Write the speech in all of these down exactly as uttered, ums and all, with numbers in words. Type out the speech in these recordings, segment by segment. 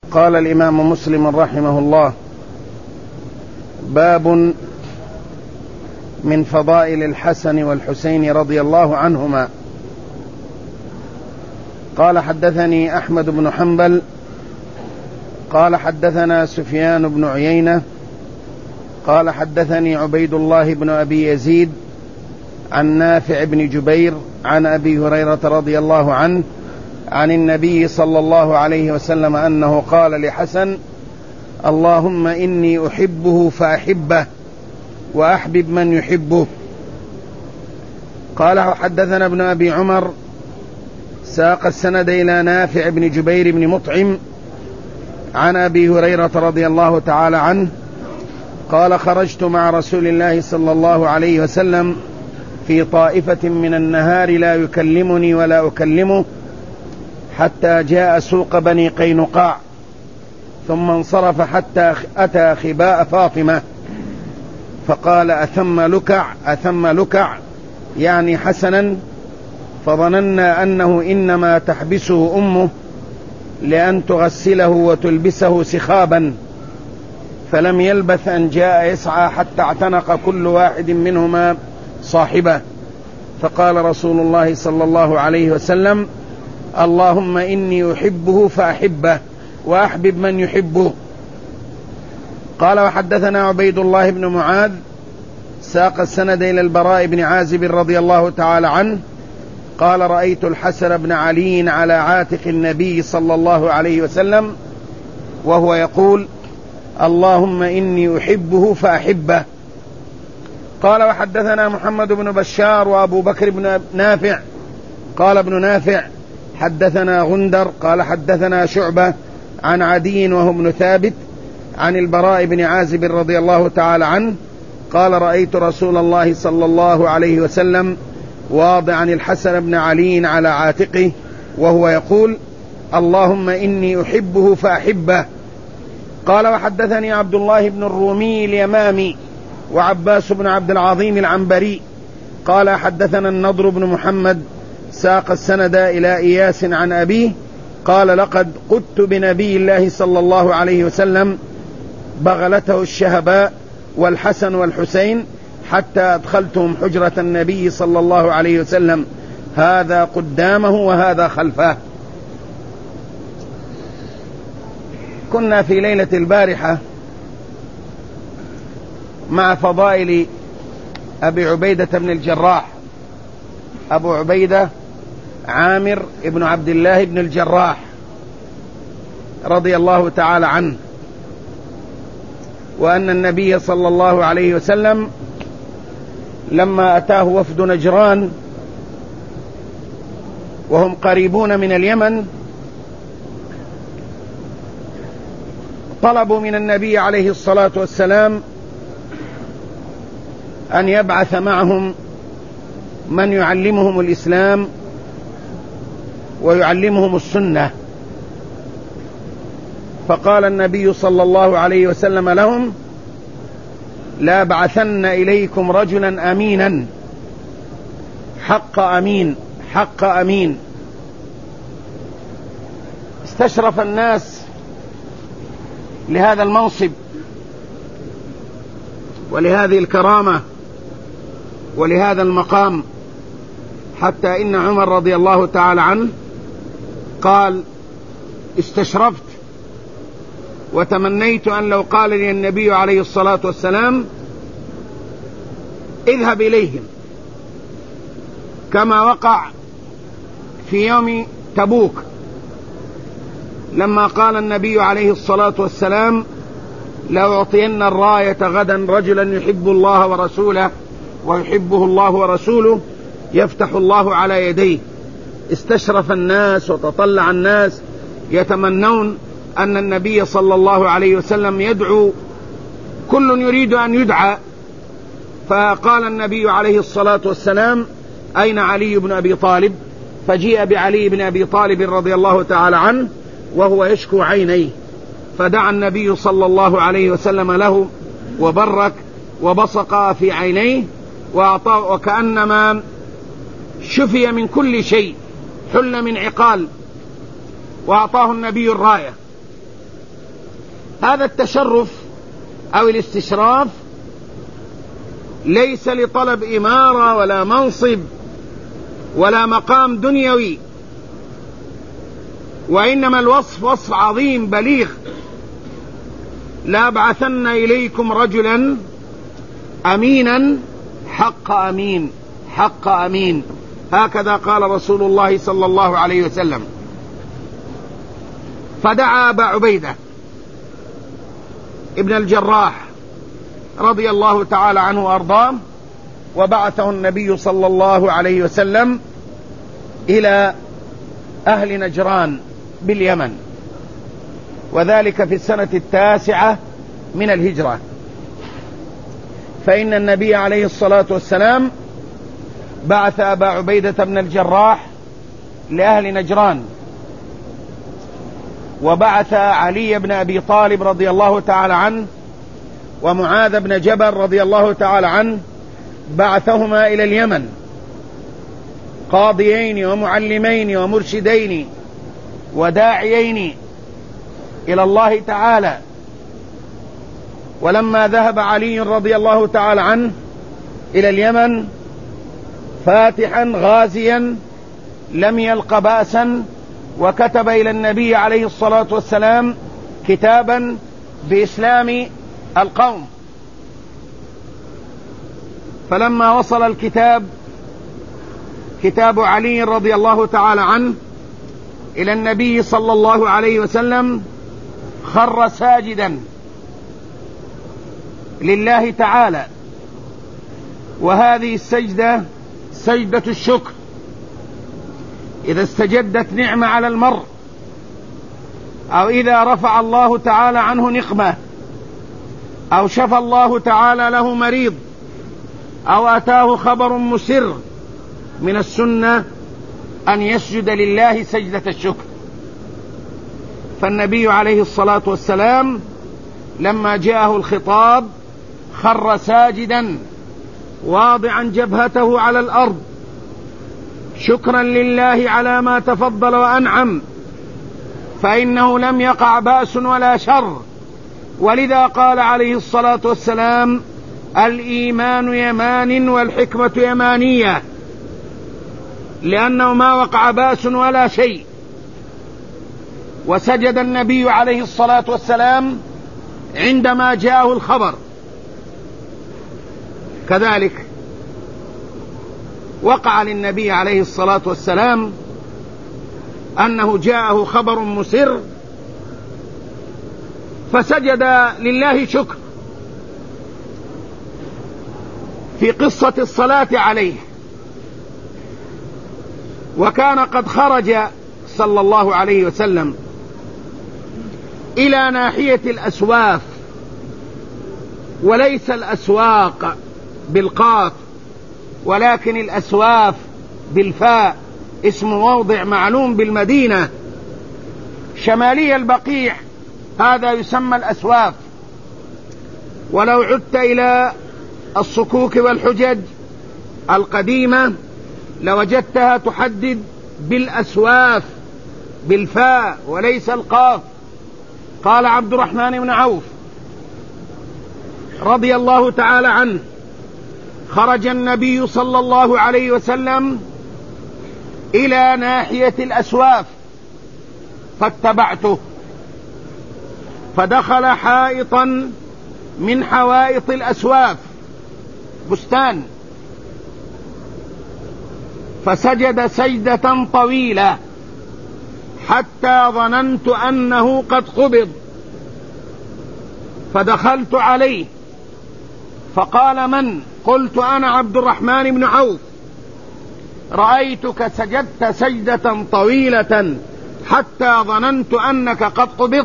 قال الإمام مسلم رحمه الله: باب من فضائل الحسن والحسين رضي الله عنهما. قال: حدثني أحمد بن حنبل قال حدثنا سفيان بن عيينة قال حدثني عبيد الله بن أبي يزيد عن نافع بن جبير عن أبي هريرة رضي الله عنه عن النبي صلى الله عليه وسلم أنه قال لحسن: اللهم إني أحبه فأحبه وأحبب من يحبه. قال: حدثنا ابن أبي عمر ساق السند إلى نافع بن جبير بن مطعم عن أبي هريرة رضي الله تعالى عنه قال: خرجت مع رسول الله صلى الله عليه وسلم في طائفة من النهار لا يكلمني ولا أكلمه حتى جاء سوق بني قينقاع، ثم انصرف حتى أتى خباء فاطمة فقال: أثم لكع أثم لكع يعني حسنا، فظننا أنه إنما تحبسه أمه لأن تغسله وتلبسه سخابا، فلم يلبث أن جاء يسعى حتى اعتنق كل واحد منهما صاحبه، فقال رسول الله صلى الله عليه وسلم: اللهم إني أحبه فأحبه وأحبب من يحبه. قال: وحدثنا عبيد الله بن معاذ ساق السند إلى البراء بن عازب رضي الله تعالى عنه قال: رأيت الحسن بن علي على عاتق النبي صلى الله عليه وسلم وهو يقول: اللهم إني أحبه فأحبه. قال: وحدثنا محمد بن بشار وأبو بكر بن نافع قال ابن نافع: حدثنا غندر قال حدثنا شعبة عن عدي وهو ابن ثابت عن البراء بن عازب رضي الله تعالى عنه قال: رأيت رسول الله صلى الله عليه وسلم واضعا الحسن بن علي على عاتقه وهو يقول: اللهم إني أحبه فأحبه. قال: وحدثني عبد الله بن الرومي اليمامي وعباس بن عبد العظيم العنبري قال: حدثنا النضر بن محمد ساق السند إلى إياس عن أبيه قال: لقد قدت بنبي الله صلى الله عليه وسلم بغلته الشهباء والحسن والحسين حتى أدخلتهم حجرة النبي صلى الله عليه وسلم، هذا قدامه وهذا خلفه. كنا في ليلة البارحة مع فضائل أبي عبيدة بن الجراح. أبو عبيدة عامر ابن عبد الله بن الجراح رضي الله تعالى عنه، وأن النبي صلى الله عليه وسلم لما أتاه وفد نجران وهم قريبون من اليمن طلبوا من النبي عليه الصلاة والسلام أن يبعث معهم من يعلمهم الإسلام ويعلمهم السنة، فقال النبي صلى الله عليه وسلم لهم: لا بعثن إليكم رجلا أمينا حق أمين حق أمين. استشرف الناس لهذا المنصب ولهذه الكرامة ولهذا المقام، حتى إن عمر رضي الله تعالى عنه قال: استشرفت وتمنيت أن لو قال لي النبي عليه الصلاة والسلام اذهب إليهم، كما وقع في يوم تبوك لما قال النبي عليه الصلاة والسلام: لأعطين الراية غدا رجلا يحب الله ورسوله ويحبه الله ورسوله يفتح الله على يديه. استشرف الناس وتطلع الناس يتمنون أن النبي صلى الله عليه وسلم يدعو، كل يريد أن يدعى، فقال النبي عليه الصلاة والسلام: أين علي بن أبي طالب؟ فجيء بعلي بن أبي طالب رضي الله تعالى عنه وهو يشكو عينيه، فدعا النبي صلى الله عليه وسلم له وبرك وبصق في عينيه وأعطاه، وكأنما شفي من كل شيء، حل من عقال، وأعطاه النبي الراية. هذا التشرف أو الاستشراف ليس لطلب إمارة ولا منصب ولا مقام دنيوي، وإنما الوصف وصف عظيم بليغ: لأبعثن إليكم رجلا أمينا حق أمين حق أمين، هكذا قال رسول الله صلى الله عليه وسلم. فدعا أبا عبيدة ابن الجراح رضي الله تعالى عنه وأرضاه، وبعثه النبي صلى الله عليه وسلم إلى أهل نجران باليمن، وذلك في السنة التاسعة من الهجرة. فإن النبي عليه الصلاة والسلام بعث أبا عبيدة بن الجراح لأهل نجران، وبعث علي بن أبي طالب رضي الله تعالى عنه ومعاذ بن جبل رضي الله تعالى عنه، بعثهما إلى اليمن قاضيين ومعلمين ومرشدين وداعيين إلى الله تعالى. ولما ذهب علي رضي الله تعالى عنه إلى اليمن فاتحا غازيا لم يلق بأسا، وكتب إلى النبي عليه الصلاة والسلام كتابا بإسلام القوم. فلما وصل الكتاب كتاب علي رضي الله تعالى عنه إلى النبي صلى الله عليه وسلم خر ساجدا لله تعالى، وهذه السجدة سجدة الشكر. إذا استجدت نعمة على المرء، أو إذا رفع الله تعالى عنه نقمة، أو شفى الله تعالى له مريض، أو أتاه خبر مسر، من السنة أن يسجد لله سجدة الشكر. فالنبي عليه الصلاة والسلام لما جاءه الخطاب خر ساجدا واضعا جبهته على الأرض شكرا لله على ما تفضل وأنعم، فإنه لم يقع بأس ولا شر. ولذا قال عليه الصلاة والسلام: الإيمان يمان والحكمة يمانية، لأنه ما وقع بأس ولا شيء. وسجد النبي عليه الصلاة والسلام عندما جاءه الخبر. كذلك وقع للنبي عليه الصلاة والسلام أنه جاءه خبر مسر فسجد لله شكر في قصة الصلاة عليه. وكان قد خرج صلى الله عليه وسلم إلى ناحية الأسواف، وليس الأسواق بالقاف ولكن الأسواف بالفاء، اسم موضع معلوم بالمدينة شمالي البقيع، هذا يسمى الأسواف. ولو عدت إلى الصكوك والحجج القديمة لوجدتها تحدد بالأسواف بالفاء وليس القاف. قال عبد الرحمن بن عوف رضي الله تعالى عنه: خرج النبي صلى الله عليه وسلم إلى ناحية الأسواف فاتبعته، فدخل حائطا من حوائط الأسواف، بستان، فسجد سجدة طويلة حتى ظننت أنه قد قبض، فدخلت عليه فقال: من؟ قلت: أنا عبد الرحمن بن عوف، رأيتك سجدت سجدة طويلة حتى ظننت أنك قد قبضت.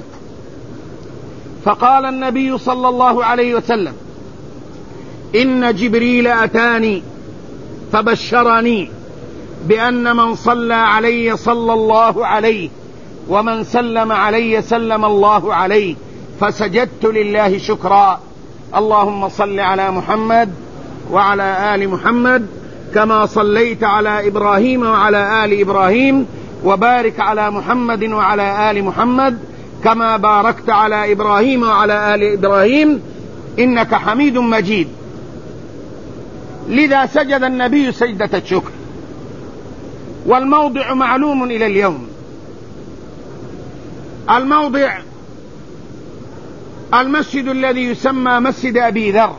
فقال النبي صلى الله عليه وسلم: إن جبريل أتاني فبشرني بأن من صلى علي صلى الله عليه، ومن سلم علي سلم الله عليه، فسجدت لله شكرا. اللهم صل على محمد وعلى آل محمد كما صليت على إبراهيم وعلى آل إبراهيم، وبارك على محمد وعلى آل محمد كما باركت على إبراهيم وعلى آل إبراهيم إنك حميد مجيد. لذا سجد النبي سجدة الشكر، والموضع معلوم إلى اليوم. الموضع المسجد الذي يسمى مسجد أبي ذر،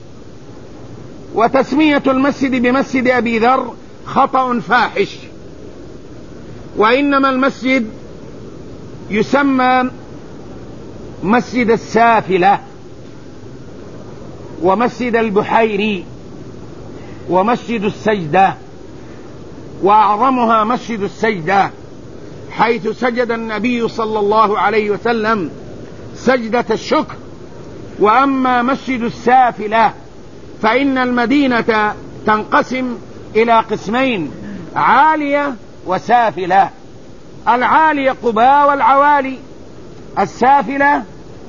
وتسمية المسجد بمسجد أبي ذر خطأ فاحش، وإنما المسجد يسمى مسجد السافلة ومسجد البحيري ومسجد السجدة، وأعظمها مسجد السجدة، حيث سجد النبي صلى الله عليه وسلم سجدة الشكر. وأما مسجد السافلة فإن المدينة تنقسم إلى قسمين: عالية وسافلة. العالية قباء والعوالي، السافلة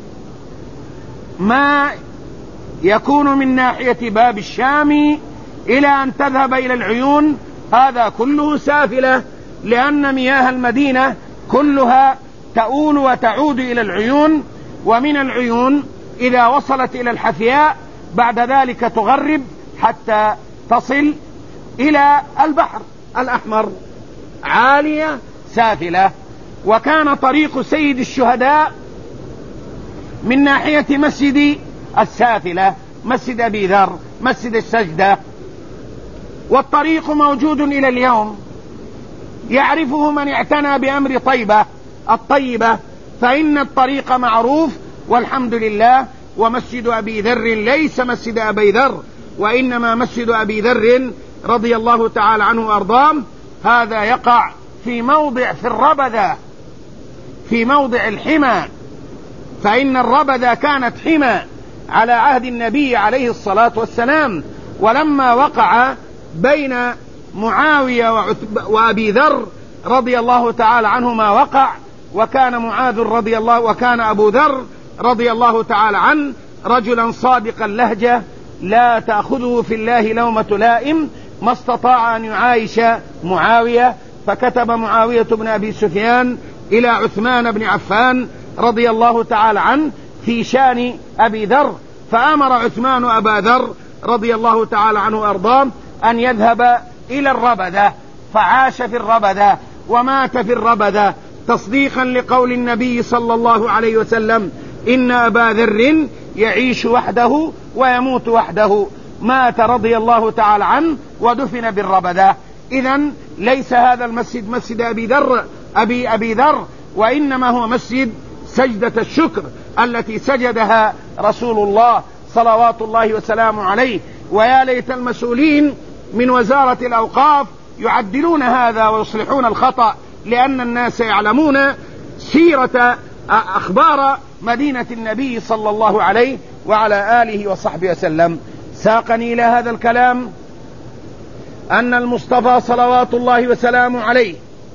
ما يكون من ناحية باب الشام إلى أن تذهب إلى العيون، هذا كله سافلة، لأن مياه المدينة كلها تؤول وتعود إلى العيون، ومن العيون إذا وصلت إلى الحثياء بعد ذلك تغرب حتى تصل إلى البحر الأحمر. عالية سافلة. وكان طريق سيد الشهداء من ناحية مسجد السافلة، مسجد أبي ذر، مسجد السجدة، والطريق موجود إلى اليوم، يعرفه من اعتنى بأمر طيبة الطيبة، فإن الطريق معروف والحمد لله. ومسجد أبي ذر ليس مسجد أبي ذر، وإنما مسجد أبي ذر رضي الله تعالى عنه وأرضاه، هذا يقع في موضع في الربذة، في موضع الحمى، فإن الربذة كانت حمى على عهد النبي عليه الصلاة والسلام. ولما وقع بين معاوية وأبي ذر رضي الله تعالى عنهما وقع، وكان معاذ رضي الله وكان أبو ذر رضي الله تعالى عنه رجلا صادق اللهجة لا تأخذه في الله لومة لائم، ما استطاع أن يعايش معاوية، فكتب معاوية بن أبي سفيان إلى عثمان بن عفان رضي الله تعالى عنه في شان أبي ذر، فأمر عثمان أبا ذر رضي الله تعالى عنه وأرضاه أن يذهب إلى الربذة، فعاش في الربذة ومات في الربذة، تصديقا لقول النبي صلى الله عليه وسلم: إن أبا ذر يعيش وحده ويموت وحده. مات رضي الله تعالى عنه ودفن بالربذة. إذن ليس هذا المسجد مسجد أبي ذر أبي أبي ذر، وإنما هو مسجد سجدة الشكر التي سجدها رسول الله صلوات الله وسلامه عليه. ويا ليت المسؤولين من وزارة الأوقاف يعدلون هذا ويصلحون الخطأ، لأن الناس يعلمون سيرة أخبار مدينة النبي صلى الله عليه وعلى آله وصحبه وسلم. ساقني إلى هذا الكلام أن المصطفى صلوات الله وسلامه عليه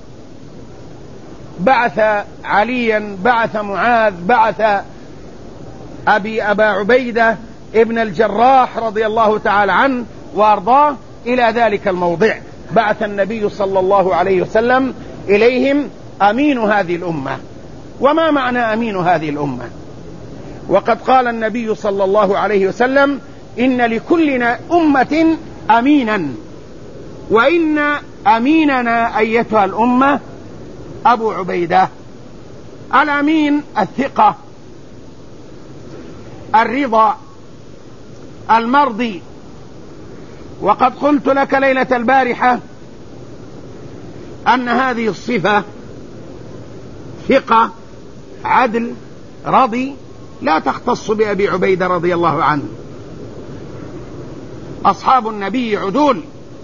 بعث عليا، بعث معاذ، بعث أبي أبا عبيدة ابن الجراح رضي الله تعالى عنه وأرضاه إلى ذلك الموضع. بعث النبي صلى الله عليه وسلم إليهم أمين هذه الأمة. وما معنى أمين هذه الأمة؟ وقد قال النبي صلى الله عليه وسلم: إن لكل أمة أمينا، وإن أميننا أيتها الأمة أبو عبيدة. الأمين الثقة، الرضا، المرضي. وقد قلت لك ليلة البارحة أن هذه الصفة ثقة، عدل، رضي لا تختص بأبي عبيدة رضي الله عنه. أصحاب النبي عدول،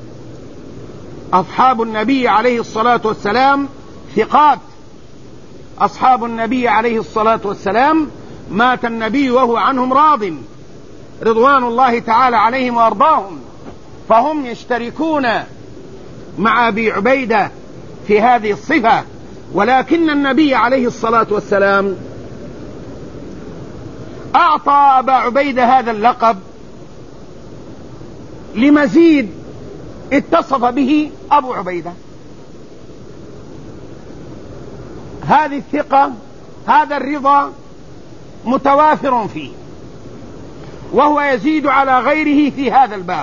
أصحاب النبي عليه الصلاة والسلام ثقات. أصحاب النبي عليه الصلاة والسلام مات النبي وهو عنهم راض رضوان الله تعالى عليهم وأرضاهم، فهم يشتركون مع أبي عبيدة في هذه الصفة. ولكن النبي عليه الصلاة والسلام أعطى أبا عبيدة هذا اللقب لمزيد اتصف به أبو عبيدة. هذه الثقة، هذا الرضا متوافر فيه، وهو يزيد على غيره في هذا الباب،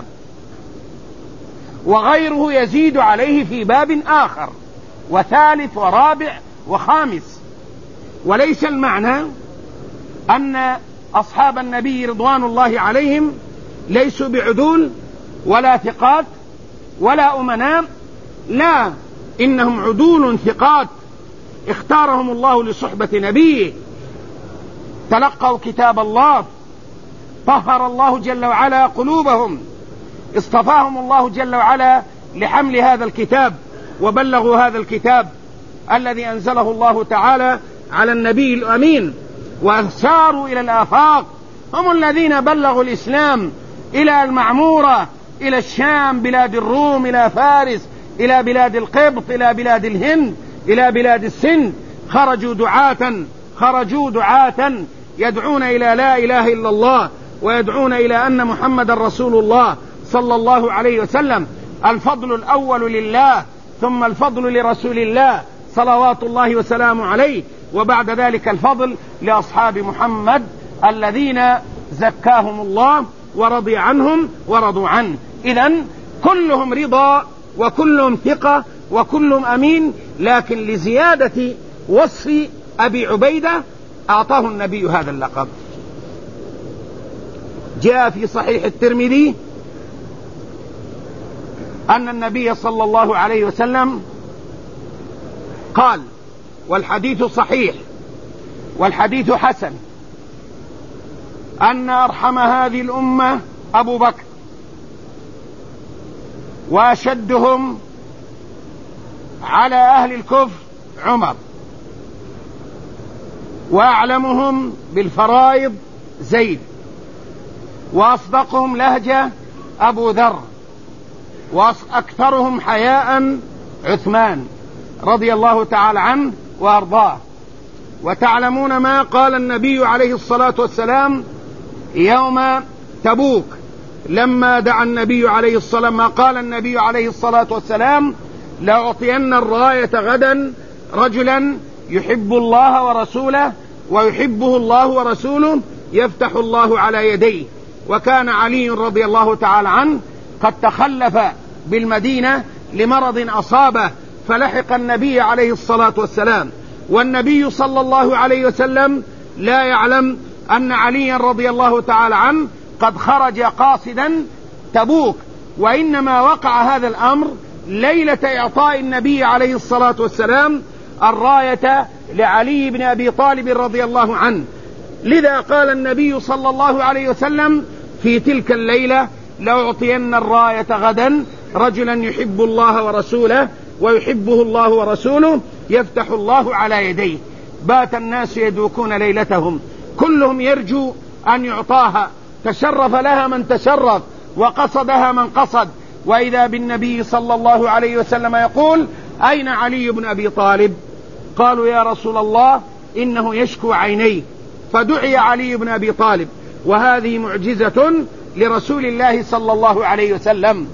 وغيره يزيد عليه في باب آخر وثالث ورابع وخامس. وليس المعنى أن أصحاب النبي رضوان الله عليهم ليسوا بعدول ولا ثقات ولا أمناء، لا، إنهم عدول ثقات اختارهم الله لصحبة نبيه، تلقوا كتاب الله، طهر الله جل وعلا قلوبهم، اصطفاهم الله جل وعلا لحمل هذا الكتاب، وبلغوا هذا الكتاب الذي أنزله الله تعالى على النبي الأمين، وساروا إلى الآفاق. هم الذين بلغوا الإسلام إلى المعمورة، إلى الشام، بلاد الروم، إلى فارس، إلى بلاد القبط، إلى بلاد الهند، إلى بلاد السند. خرجوا دعاة خرجوا دعاة يدعون إلى لا إله إلا الله، ويدعون إلى أن محمد رسول الله صلى الله عليه وسلم. الفضل الأول لله، ثم الفضل لرسول الله صلوات الله وسلامه عليه، وبعد ذلك الفضل لأصحاب محمد الذين زكاهم الله ورضي عنهم ورضوا عنه. إذن كلهم رضا وكلهم ثقة وكلهم أمين، لكن لزيادة وصف أبي عبيدة أعطاه النبي هذا اللقب. جاء في صحيح الترمذي أن النبي صلى الله عليه وسلم قال، والحديث صحيح والحديث حسن، أن أرحم هذه الأمة أبو بكر، وأشدهم على أهل الكفر عمر، وأعلمهم بالفرائض زيد، وأصدقهم لهجة أبو ذر، وأكثرهم حياء عثمان رضي الله تعالى عنه وأرضاه. وتعلمون ما قال النبي عليه الصلاة والسلام يوم تبوك، لما دعا النبي عليه الصلاة ما قال النبي عليه الصلاة والسلام: لأعطين الراية غدا رجلا يحب الله ورسوله ويحبه الله ورسوله يفتح الله على يديه. وكان علي رضي الله تعالى عنه قد تخلف بالمدينة لمرض أصابه، فلحق النبي عليه الصلاة والسلام، والنبي صلى الله عليه وسلم لا يعلم أن علي رضي الله تعالى عنه قد خرج قاصدا تبوك، وإنما وقع هذا الأمر ليلة إعطاء النبي عليه الصلاة والسلام الراية لعلي بن أبي طالب رضي الله عنه. لذا قال النبي صلى الله عليه وسلم في تلك الليلة: لأعطين الراية غدا رجلا يحب الله ورسوله ويحبه الله ورسوله يفتح الله على يديه. بات الناس يدوكون ليلتهم، كلهم يرجو أن يعطاها، تشرف لها من تشرف وقصدها من قصد، وإذا بالنبي صلى الله عليه وسلم يقول: أين علي بن أبي طالب؟ قالوا: يا رسول الله إنه يشكو عينيه. فدعي علي بن أبي طالب، وهذه معجزة لرسول الله صلى الله عليه وسلم،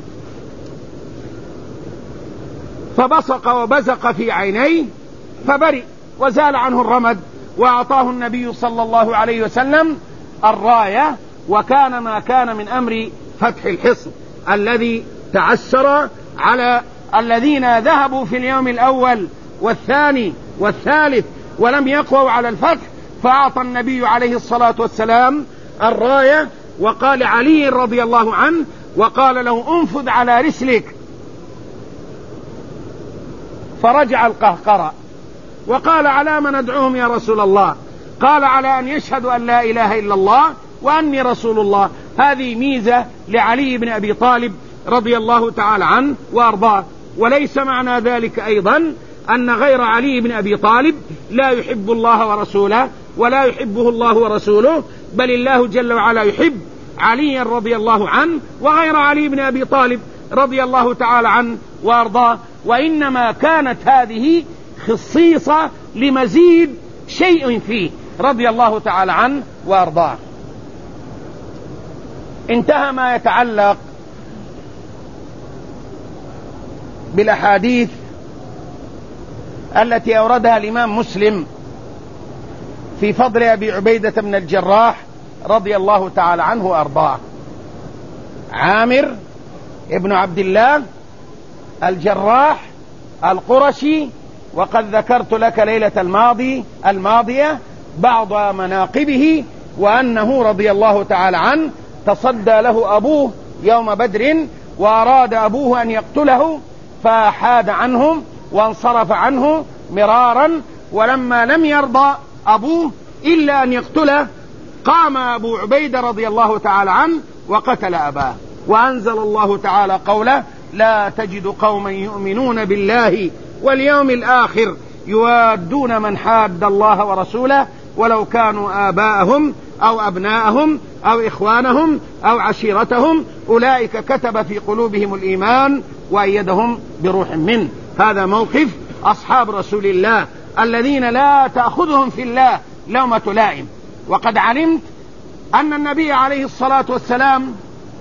فبصق وبزق في عينيه فبرئ وزال عنه الرمد، وأعطاه النبي صلى الله عليه وسلم الراية. وكان ما كان من أمر فتح الحصن الذي تعسر على الذين ذهبوا في اليوم الأول والثاني والثالث ولم يقووا على الفتح، فأعطى النبي عليه الصلاة والسلام الراية، وقال علي رضي الله عنه، وقال له: انفذ على رسلك. فرجع القهقرة وقال: على ما ندعوهم يا رسول الله؟ قال: على أن يشهدوا أن لا إله إلا الله وأني رسول الله. هذه ميزة لعلي بن أبي طالب رضي الله تعالى عنه وأرضاه. وليس معنى ذلك أيضا أن غير علي بن أبي طالب لا يحب الله ورسوله ولا يحبه الله ورسوله، بل الله جل وعلا يحب علي رضي الله عنه وغير علي بن أبي طالب رضي الله تعالى عنه وأرضاه. وإنما كانت هذه خصيصة لمزيد شيء فيه رضي الله تعالى عنه وأرضاه. انتهى ما يتعلق بالأحاديث التي أوردها الإمام مسلم في فضل أبي عبيدة بن الجراح رضي الله تعالى عنه وأرضاه. عامر ابن عبد الله الجراح القرشي، وقد ذكرت لك ليلة الماضي الماضية بعض مناقبه، وأنه رضي الله تعالى عنه تصدى له أبوه يوم بدر، وأراد أبوه أن يقتله فحاد عنهم وانصرف عنه مرارا، ولما لم يرضى أبوه إلا أن يقتله قام أبو عبيدة رضي الله تعالى عنه وقتل أباه، وأنزل الله تعالى قوله: لا تجد قوما يؤمنون بالله واليوم الآخر يوادون من حاد الله ورسوله ولو كانوا آباءهم أو أبناءهم أو إخوانهم أو عشيرتهم أولئك كتب في قلوبهم الإيمان وأيدهم بروح منه. هذا موقف أصحاب رسول الله الذين لا تأخذهم في الله لومة لائم. وقد علمت أن النبي عليه الصلاة والسلام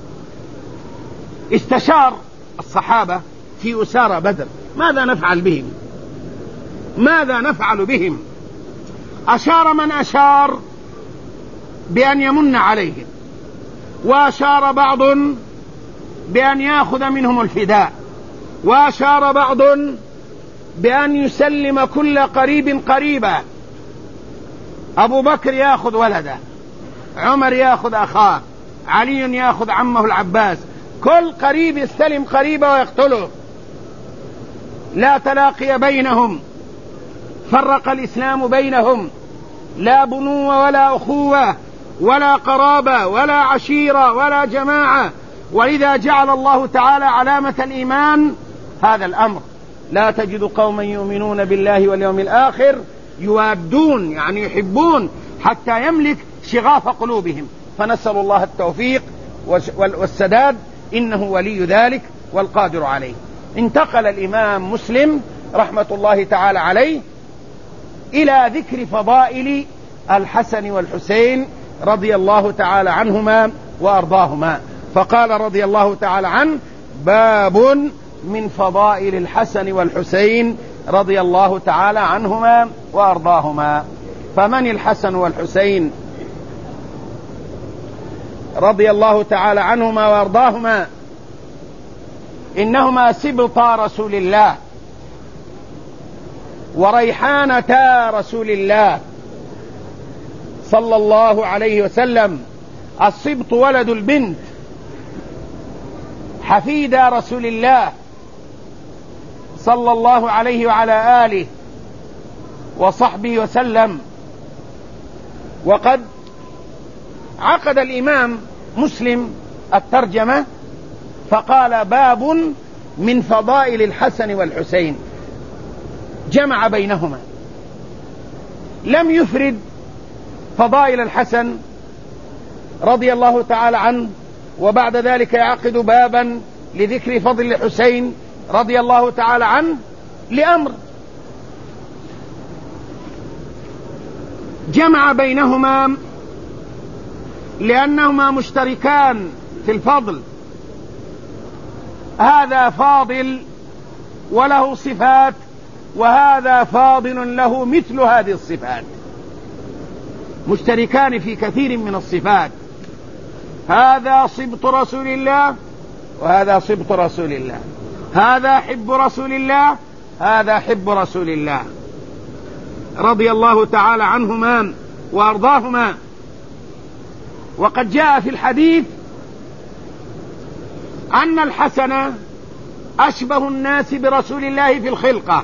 استشار الصحابة في أسارى بدر: ماذا نفعل بهم؟ ماذا نفعل بهم؟ أشار من أشار بأن يمن عليهم، وأشار بعض بأن يأخذ منهم الفداء، وأشار بعض بأن يسلم كل قريب قريبا. أبو بكر يأخذ ولده، عمر يأخذ أخاه، علي يأخذ عمه العباس، كل قريب يستلم قريبه ويقتله. لا تلاقي بينهم، فرق الإسلام بينهم، لا بنوة ولا أخوة ولا قرابة ولا عشيرة ولا جماعة. ولذا جعل الله تعالى علامة الإيمان هذا الأمر: لا تجد قوما يؤمنون بالله واليوم الآخر يوادون، يعني يحبون حتى يملك شغاف قلوبهم. فنسأل الله التوفيق والسداد، إنه ولي ذلك والقادر عليه. انتقل الإمام مسلم رحمة الله تعالى عليه إلى ذكر فضائل الحسن والحسين رضي الله تعالى عنهما وأرضاهما، فقال رضي الله تعالى عنه: باب من فضائل الحسن والحسين رضي الله تعالى عنهما وأرضاهما. فمن الحسن والحسين رضي الله تعالى عنهما وأرضاهما؟ إنهما سبطا رسول الله وريحانتا رسول الله صلى الله عليه وسلم. السبط ولد البنت، حفيدا رسول الله صلى الله عليه وعلى آله وصحبه وسلم. وقد عقد الإمام مسلم الترجمة فقال: باب من فضائل الحسن والحسين، جمع بينهما، لم يفرد فضائل الحسن رضي الله تعالى عنه وبعد ذلك يعقد بابا لذكر فضل الحسين رضي الله تعالى عنه لأمر، جمع بينهما لأنهما مشتركان في الفضل. هذا فاضل وله صفات، وهذا فاضل له مثل هذه الصفات، مشتركان في كثير من الصفات. هذا صبط رسول الله وهذا صبط رسول الله، هذا حب رسول الله هذا حب رسول الله رضي الله تعالى عنهما وأرضاهما. وقد جاء في الحديث أن الحسن أشبه الناس برسول الله في الخلقة،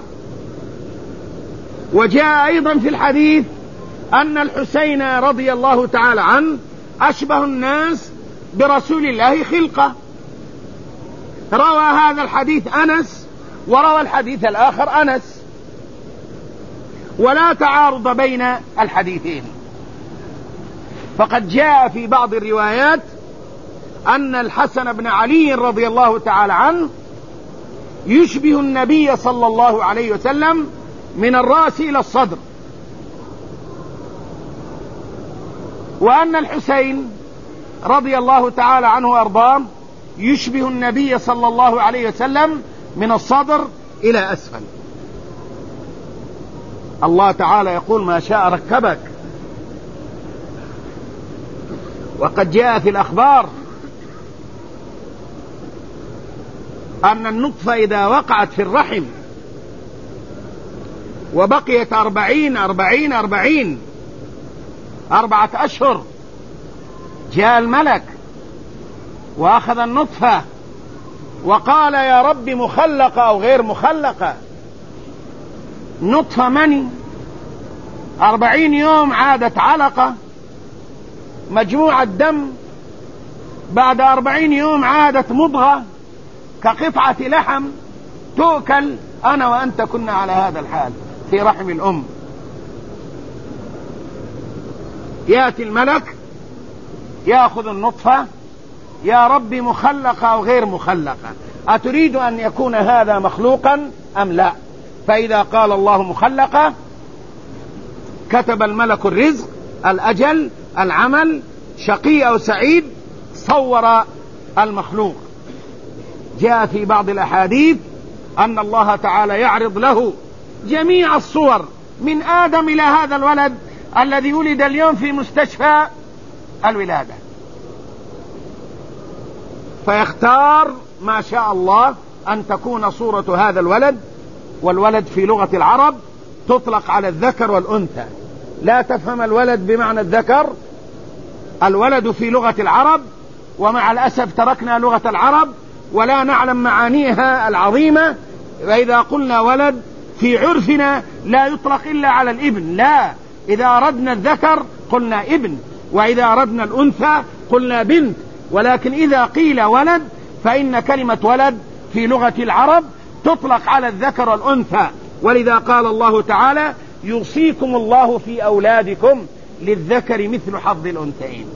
وجاء أيضا في الحديث أن الحسين رضي الله تعالى عنه أشبه الناس برسول الله خلقة. روى هذا الحديث أنس وروى الحديث الآخر أنس، ولا تعارض بين الحديثين. فقد جاء في بعض الروايات أن الحسن بن علي رضي الله تعالى عنه يشبه النبي صلى الله عليه وسلم من الرأس إلى الصدر، وأن الحسين رضي الله تعالى عنه وأرضاه يشبه النبي صلى الله عليه وسلم من الصدر إلى أسفل. الله تعالى يقول: ما شاء ركبك وقد جاء في الأخبار أن النطفة إذا وقعت في الرحم وبقيت أربعين أربعين أربعين أربعة أشهر، جاء الملك وأخذ النطفة وقال يا رب مخلقة أو غير مخلقة، نطفة مني أربعين يوم عادت علقة مجموعة دم، بعد أربعين يوم عادت مضغة كقطعة لحم تؤكل. أنا وأنت كنا على هذا الحال في رحم الأم. يأتي الملك يأخذ النطفة، يا رب مخلقة أو غير مخلقة، أتريد أن يكون هذا مخلوقا أم لا؟ فإذا قال الله مخلقة كتب الملك الرزق، الأجل، العمل، شقي أو سعيد، صور المخلوق. جاء في بعض الأحاديث أن الله تعالى يعرض له جميع الصور من آدم إلى هذا الولد الذي ولد اليوم في مستشفى الولادة، فيختار ما شاء الله أن تكون صورة هذا الولد. والولد في لغة العرب تطلق على الذكر والأنثى، لا تفهم الولد بمعنى الذكر، الولد في لغة العرب، ومع الأسف تركنا لغة العرب ولا نعلم معانيها العظيمة. وإذا قلنا ولد في عرفنا لا يطلق إلا على الابن، لا، إذا أردنا الذكر قلنا ابن، وإذا أردنا الأنثى قلنا بنت. ولكن إذا قيل ولد فإن كلمة ولد في لغة العرب تطلق على الذكر والأنثى. ولذا قال الله تعالى يوصيكم الله في أولادكم للذكر مثل حظ الأنثيين.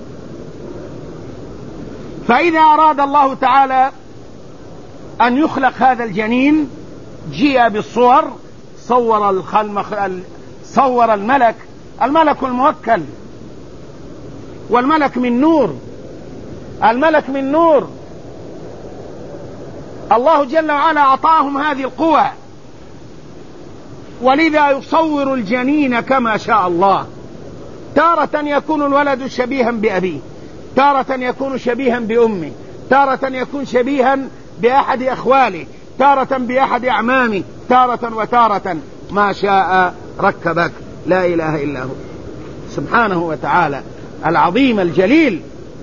فإذا أراد الله تعالى أن يخلق هذا الجنين جيء بالصور، صور الخلق، صور الملك، الملك الموكل، والملك من نور، الملك من نور، الله جل وعلا أعطاهم هذه القوة، ولذا يصور الجنين كما شاء الله. تارة يكون الولد شبيها بأبيه، تارة يكون شبيها بأمه، تارة يكون شبيها بأحد أخواله، تارة بأحد أعمامه، تارة وتارة ما شاء ركبك. لا إله إلا هو سبحانه وتعالى العظيم الجليل.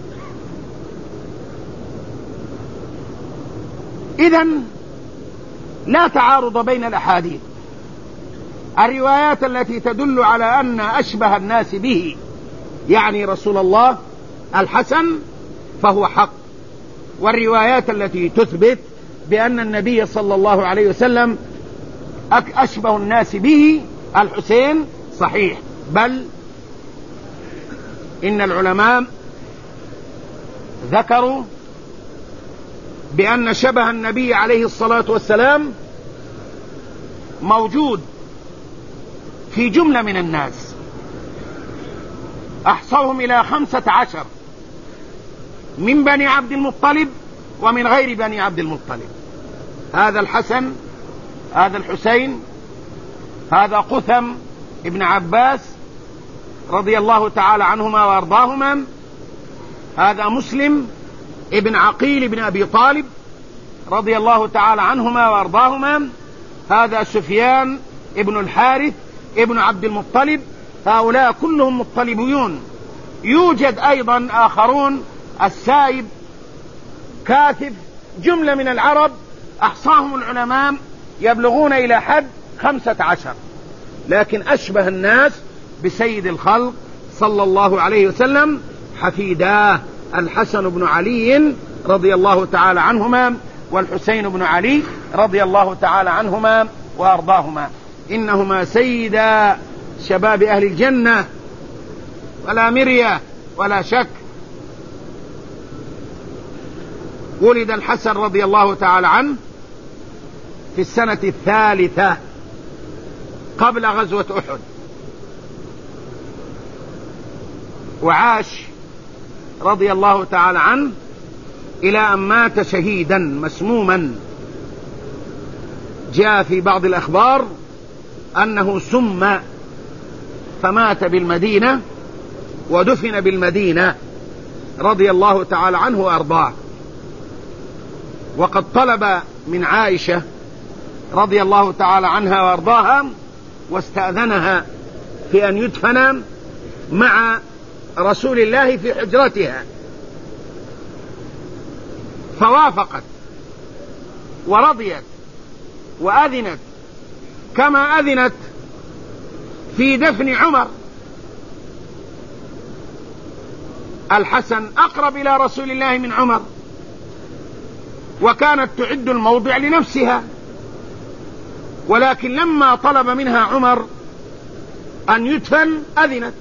إذن لا تعارض بين الأحاديث، الروايات التي تدل على أن أشبه الناس به يعني رسول الله الحسن فهو حق، والروايات التي تثبت بأن النبي صلى الله عليه وسلم أشبه الناس به الحسين صحيح. بل إن العلماء ذكروا بأن شبه النبي عليه الصلاة والسلام موجود في جملة من الناس، أحصوهم إلى خمسة عشر من بني عبد المطلب ومن غير بني عبد المطلب. هذا الحسن، هذا الحسين، هذا قثم ابن عباس رضي الله تعالى عنهما وارضاهما، هذا مسلم ابن عقيل ابن أبي طالب رضي الله تعالى عنهما وارضاهما، هذا سفيان ابن الحارث ابن عبد المطلب، هؤلاء كلهم مطلبيون. يوجد أيضا آخرون، السائب، كاثب، جملة من العرب أحصاهم العلماء يبلغون إلى حد خمسة عشر، لكن أشبه الناس بسيد الخلق صلى الله عليه وسلم حفيداه الحسن بن علي رضي الله تعالى عنهما والحسين بن علي رضي الله تعالى عنهما وأرضاهما، إنهما سيدا شباب أهل الجنة ولا مرية ولا شك. ولد الحسن رضي الله تعالى عنه في السنة الثالثة قبل غزوة أحد، وعاش رضي الله تعالى عنه إلى أن مات شهيدا مسموما. جاء في بعض الأخبار أنه سم فمات بالمدينة ودفن بالمدينة رضي الله تعالى عنه وأرضاه. وقد طلب من عائشة رضي الله تعالى عنها وأرضاها واستأذنها في أن يدفن مع رسول الله في حجرتها، فوافقت ورضيت وأذنت، كما أذنت في دفن عمر. الحسن أقرب إلى رسول الله من عمر، وكانت تعد الموضع لنفسها، ولكن لما طلب منها عمر أن يدفن أذنت.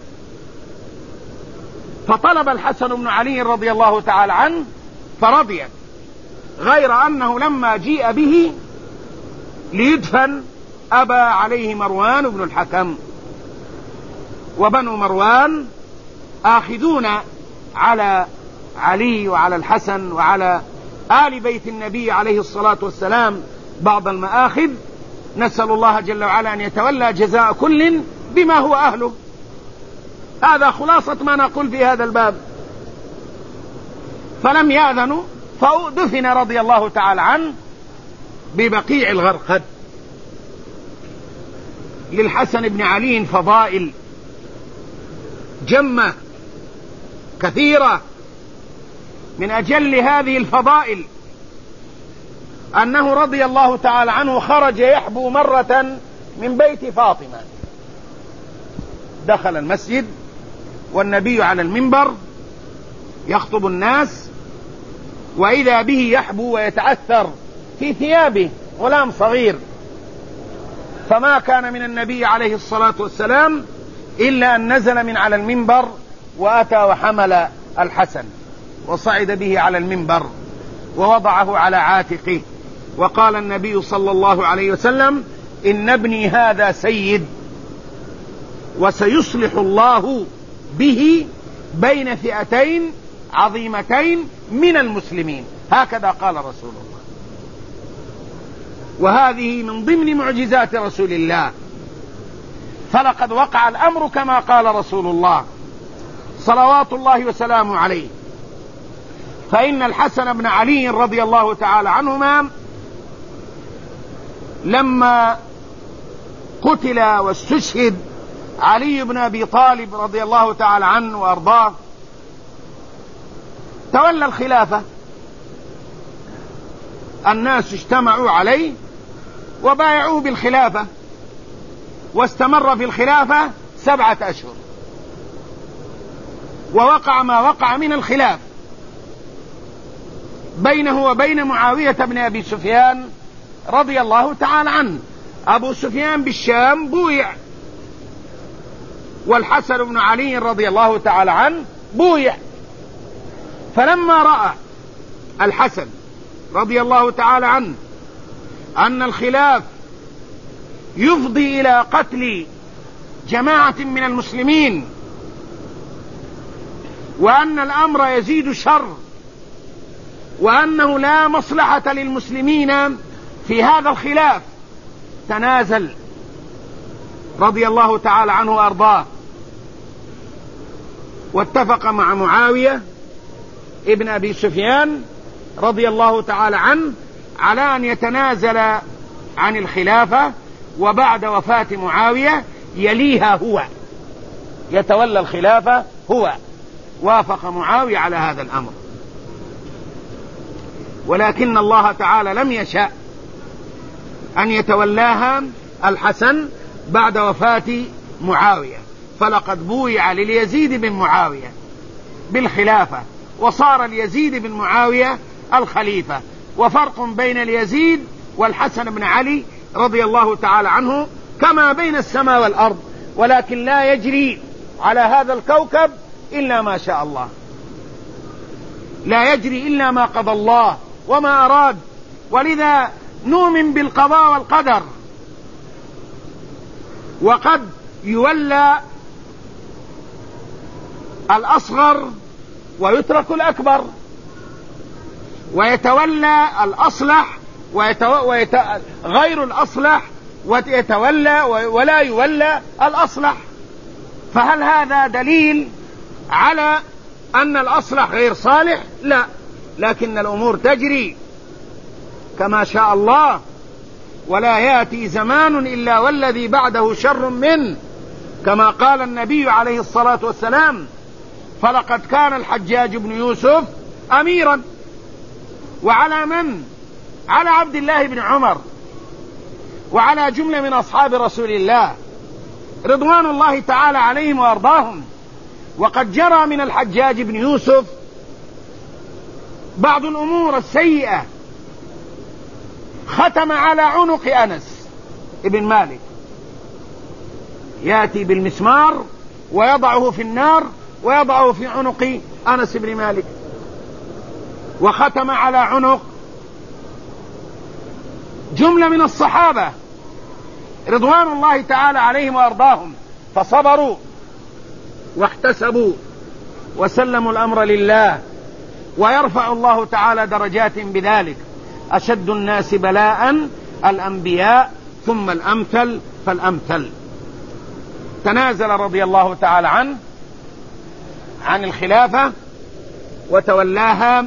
فطلب الحسن بن علي رضي الله تعالى عنه فرضيت، غير أنه لما جيء به ليدفن أبى عليه مروان بن الحكم، وبنو مروان آخذون على علي وعلى الحسن وعلى آل بيت النبي عليه الصلاة والسلام بعض المآخذ. نسأل الله جل وعلا أن يتولى جزاء كل بما هو أهله. هذا خلاصة ما نقول في هذا الباب. فلم يأذنوا، فدفن رضي الله تعالى عنه ببقيع الغرقد. للحسن بن علي فضائل جمة كثيرة، من أجل هذه الفضائل أنه رضي الله تعالى عنه خرج يحبو مرة من بيت فاطمة، دخل المسجد والنبي على المنبر يخطب الناس، وإذا به يحبو ويتعثر في ثيابه، غلام صغير. فما كان من النبي عليه الصلاة والسلام إلا أن نزل من على المنبر وأتى وحمل الحسن وصعد به على المنبر ووضعه على عاتقه، وقال النبي صلى الله عليه وسلم: إن ابني هذا سيد، وسيصلح الله به بين فئتين عظيمتين من المسلمين. هكذا قال رسول الله. وهذه من ضمن معجزات رسول الله، فلقد وقع الأمر كما قال رسول الله صلوات الله وسلامه عليه. فإن الحسن بن علي رضي الله تعالى عنهما لما قتل واستشهد علي بن أبي طالب رضي الله تعالى عنه وأرضاه، تولى الخلافة. الناس اجتمعوا عليه وبايعوه بالخلافة، واستمر في الخلافة سبعة أشهر، ووقع ما وقع من الخلاف بينه وبين معاوية بن أبي سفيان رضي الله تعالى عنه. أبو سفيان بالشام بويع، والحسن بن علي رضي الله تعالى عنه بويع. فلما رأى الحسن رضي الله تعالى عنه أن الخلاف يفضي إلى قتل جماعة من المسلمين، وأن الأمر يزيد شر، وأنه لا مصلحة للمسلمين في هذا الخلاف، تنازل رضي الله تعالى عنه وأرضاه، واتفق مع معاوية ابن أبي سفيان رضي الله تعالى عنه على أن يتنازل عن الخلافة، وبعد وفاة معاوية يليها هو، يتولى الخلافة هو. وافق معاوية على هذا الأمر، ولكن الله تعالى لم يشاء أن يتولاها الحسن بعد وفاة معاوية، فلقد بويع لليزيد بن معاوية بالخلافة، وصار اليزيد بن معاوية الخليفة. وفرق بين اليزيد والحسن بن علي رضي الله تعالى عنه كما بين السماء والأرض، ولكن لا يجري على هذا الكوكب إلا ما شاء الله، لا يجري إلا ما قضى الله وما أراد. ولذا نؤمن بالقضاء والقدر، وقد يولى الأصغر ويترك الأكبر، ويتولى الأصلح ويتو... ويت... غير الأصلح ويتولى ولا يولى الأصلح. فهل هذا دليل على أن الأصلح غير صالح، لا، لكن الأمور تجري كما شاء الله، ولا يأتي زمان إلا والذي بعده شر منه، كما قال النبي عليه الصلاة والسلام: فلقد كان الحجاج بن يوسف أميرا. وعلى من؟ على عبد الله بن عمر وعلى جملة من أصحاب رسول الله رضوان الله تعالى عليهم وأرضاهم. وقد جرى من الحجاج بن يوسف بعض الأمور السيئة، ختم على عنق أنس ابن مالك، يأتي بالمسمار ويضعه في النار ويضعه في عنق أنس بن مالك، وختم على عنق جملة من الصحابة رضوان الله تعالى عليهم وأرضاهم، فصبروا واحتسبوا وسلموا الأمر لله، ويرفع الله تعالى درجات بذلك. أشد الناس بلاء الأنبياء ثم الأمثل فالأمثل. تنازل رضي الله تعالى عنه عن الخلافة وتولاها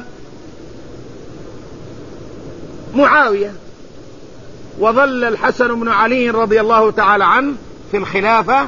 معاوية، وظل الحسن بن علي رضي الله تعالى عنه في الخلافة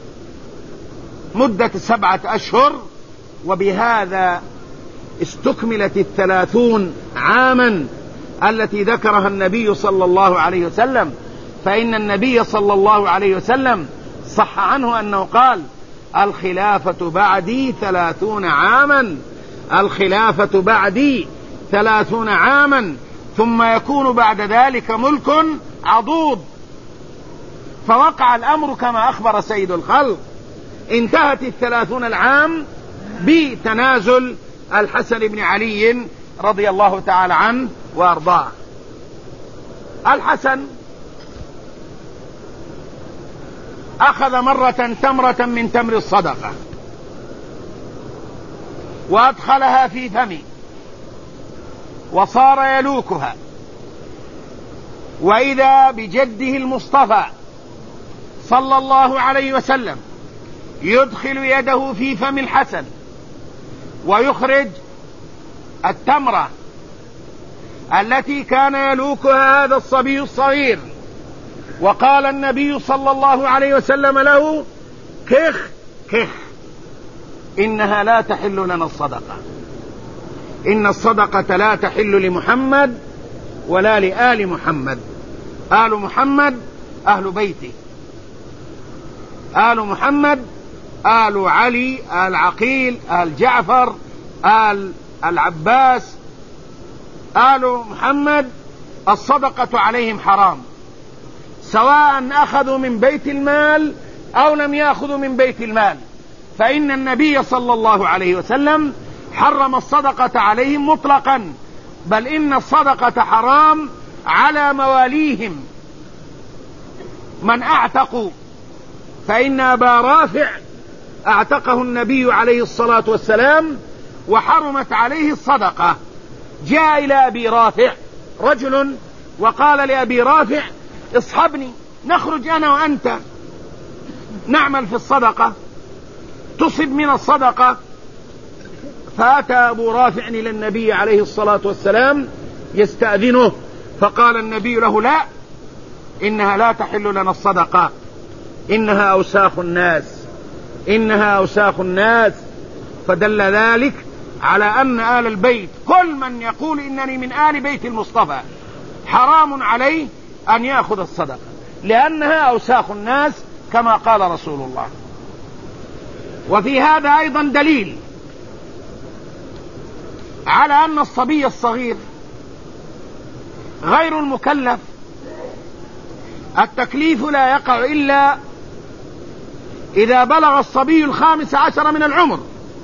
مدة سبعة أشهر، وبهذا استكملت الثلاثون عاما التي ذكرها النبي صلى الله عليه وسلم. فإن النبي صلى الله عليه وسلم صح عنه أنه قال: الخلافة بعدي ثلاثون عاما، الخلافة بعدي ثلاثون عاما، ثم يكون بعد ذلك ملك عضوض. فوقع الأمر كما أخبر سيد الخلق، انتهت الثلاثون العام بتنازل الحسن بن علي رضي الله تعالى عنه وأرضاه. الحسن أخذ مرة تمرة من تمر الصدقة وأدخلها في فمه وصار يلوكها، وإذا بجده المصطفى صلى الله عليه وسلم يدخل يده في فم الحسن ويخرج التمرة التي كان يلوكها هذا الصبي الصغير. وقال النبي صلى الله عليه وسلم له: كخ كخ، إنها لا تحل لنا الصدقة، إن الصدقة لا تحل لمحمد ولا لآل محمد. آل محمد أهل بيته، آل محمد آل علي، آل عقيل، آل جعفر، آل العباس، آل محمد الصدقة عليهم حرام، سواء أخذوا من بيت المال أو لم يأخذوا من بيت المال، فإن النبي صلى الله عليه وسلم حرم الصدقة عليهم مطلقا، بل إن الصدقة حرام على مواليهم من أعتقوا. فإن أبا رافع أعتقه النبي عليه الصلاة والسلام وحرمت عليه الصدقة. جاء إلى أبي رافع رجل وقال لأبي رافع: اصحبني نخرج أنا وأنت نعمل في الصدقة، تصب من الصدقة. فأتى أبو رافع إلى النبي عليه الصلاة والسلام يستأذنه، فقال النبي له: لا، إنها لا تحل لنا الصدقة، إنها أوساخ الناس، إنها أوساخ الناس. فدل ذلك على أن آل البيت، كل من يقول إنني من آل بيت المصطفى، حرام عليه أن يأخذ الصدقة، لأنها أوساخ الناس كما قال رسول الله. وفي هذا أيضا دليل على أن الصبي الصغير غير المكلف، التكليف لا يقع إلا إذا بلغ الصبي الخامس عشر من العمر،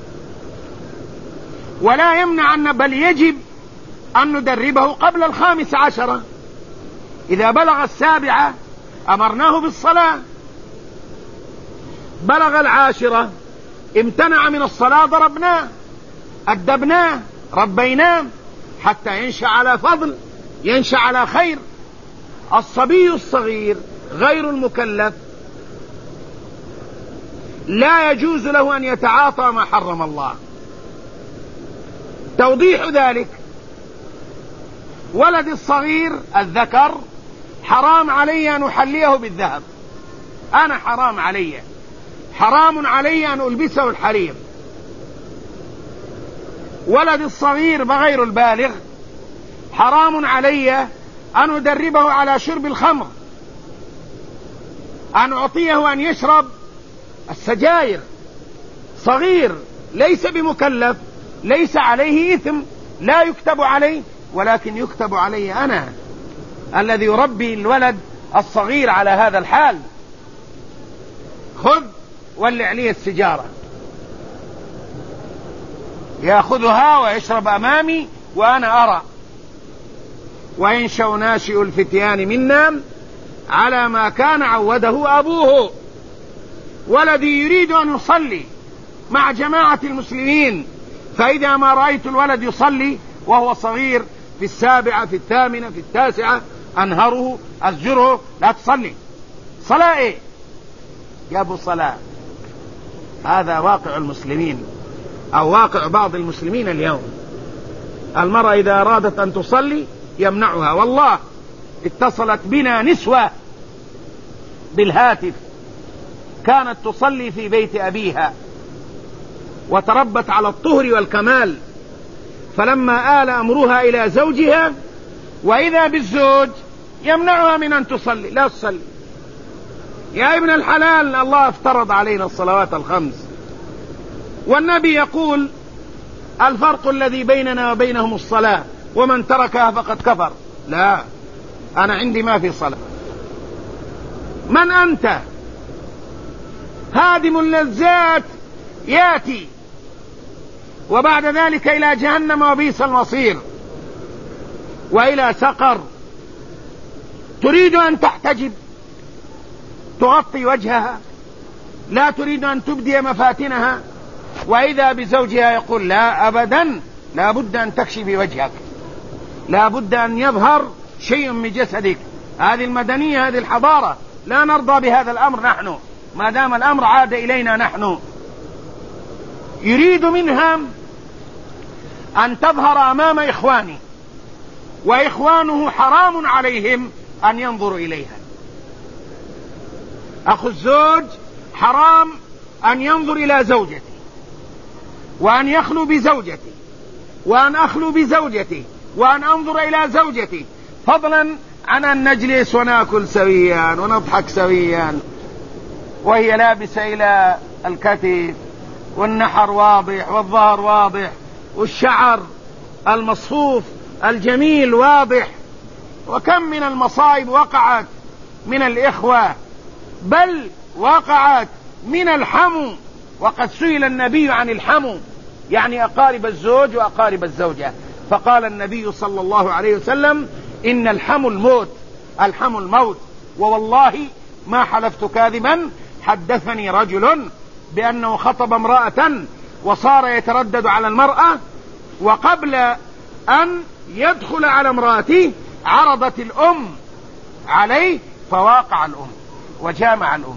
ولا يمنع أن بل يجب أن ندربه قبل الخامس عشر. إذا بلغ السابعة أمرناه بالصلاة، بلغ العاشرة امتنع من الصلاة ضربناه أدبناه ربيناه حتى ينشأ على فضل، ينشأ على خير. الصبي الصغير غير المكلف لا يجوز له أن يتعاطى ما حرم الله، توضيح ذلك: ولد الصغير الذكر حرام علي أن أحليه بالذهب، أنا حرام علي حرام علي أن ألبسه الحرير. ولد الصغير بغير البالغ حرام علي أن أدربه على شرب الخمر، أن أعطيه أن يشرب السجاير. صغير ليس بمكلف، ليس عليه إثم، لا يكتب عليه، ولكن يكتب علي أنا الذي يربي الولد الصغير على هذا الحال. خذ ولع لي السجارة، يأخذها ويشرب أمامي وأنا أرى. وينشأ ناشئ الفتيان منا على ما كان عوده أبوه. ولدي يريد أن يصلي مع جماعة المسلمين، فإذا ما رأيت الولد يصلي وهو صغير في السابعة في الثامنة في التاسعة أنهره أزجره: لا تصلي. صلاة إيه يا أبو صلاة؟ هذا واقع المسلمين أو واقع بعض المسلمين اليوم. المرأة إذا أرادت أن تصلي يمنعها. والله اتصلت بنا نسوة بالهاتف كانت تصلي في بيت أبيها وتربت على الطهر والكمال، فلما آل أمرها إلى زوجها وإذا بالزوج يمنعها من أن تصلي: لا تصلي يا ابن الحلال، الله افترض علينا الصلوات الخمس، والنبي يقول: الفرق الذي بيننا وبينهم الصلاة، ومن تركها فقد كفر. لا، أنا عندي ما في صلاة. من أنت؟ هادم اللذات ياتي، وبعد ذلك إلى جهنم وبئس المصير وإلى سقر. تريد أن تحتجب تغطي وجهها، لا تريد أن تبدي مفاتنها، وإذا بزوجها يقول: لا أبدا، لا بد أن تكشفي وجهك، لا بد أن يظهر شيء من جسدك. هذه المدنية، هذه الحضارة، لا نرضى بهذا الأمر نحن ما دام الأمر عاد إلينا نحن. يريد منها أن تظهر أمام إخوانه، وإخوانه حرام عليهم أن ينظروا إليها. أخو الزوج حرام أن ينظر إلى زوجته، وأن يخلو بزوجته، وأن أخلو بزوجته، وأن أنظر إلى زوجتي، فضلا عن أن نجلس ونأكل سويا ونضحك سويا وهي لابسة إلى الكتف، والنحر واضح، والظهر واضح، والشعر المصفوف الجميل واضح. وكم من المصائب وقعت من الإخوة، بل وقعت من الحمو. وقد سئل النبي عن الحمو، يعني أقارب الزوج وأقارب الزوجة، فقال النبي صلى الله عليه وسلم: إن الحمو الموت، الحمو الموت. ووالله ما حلفت كاذبا، حدثني رجل بأنه خطب امرأة وصار يتردد على المرأة، وقبل أن يدخل على امرأته عرضت الأم عليه فواقع الأم وجامع الأم.